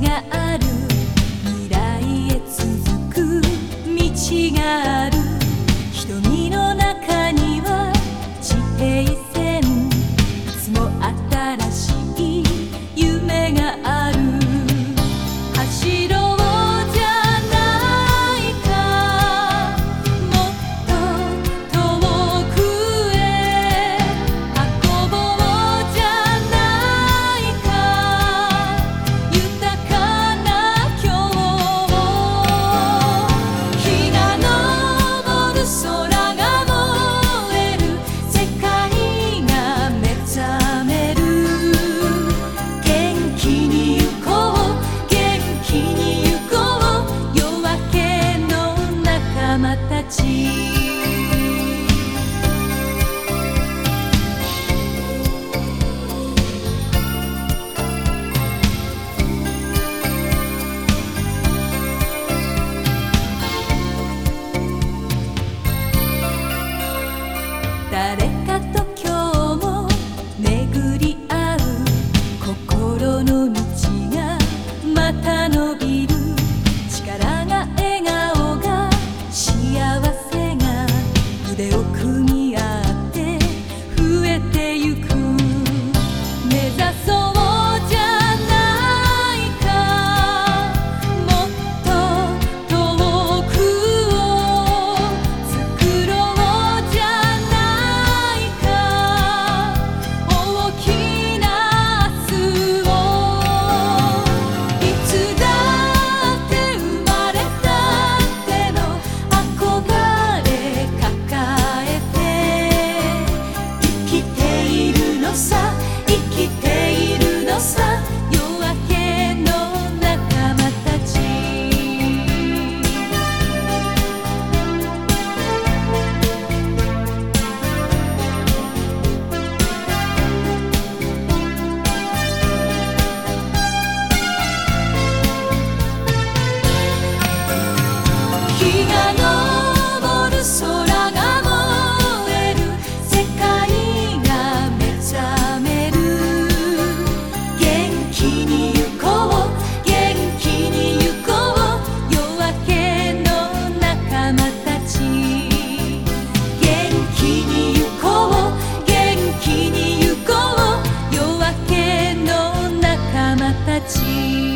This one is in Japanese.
がある、未来へ続く道がある。瞳の中には地平線、いつも新しい夢がある。走ろうじゃないか、もっと遠くへ運ぼうじゃないか、豊かな今日。日が昇る、空が燃える、世界が目覚める。元気に行こう、元気に行こう、夜明けの仲間たち。誰かと今日も巡り合う、心の道がまた伸びる。力が笑顔が幸せが腕を組み合って増えてゆく。目指そうじゃないか、もっと遠くを作ろうじゃないか、大きな明日を。いつだって生まれたっての憧れ抱えて生きているのさ、生きているのさ、夜明けの仲間たち。日が昇る、空が燃える、世界が目覚める。元気に行こう、元気に行こう、夜明けの仲間たち。元気に行こう、元気に行こう、夜明けの仲間たち。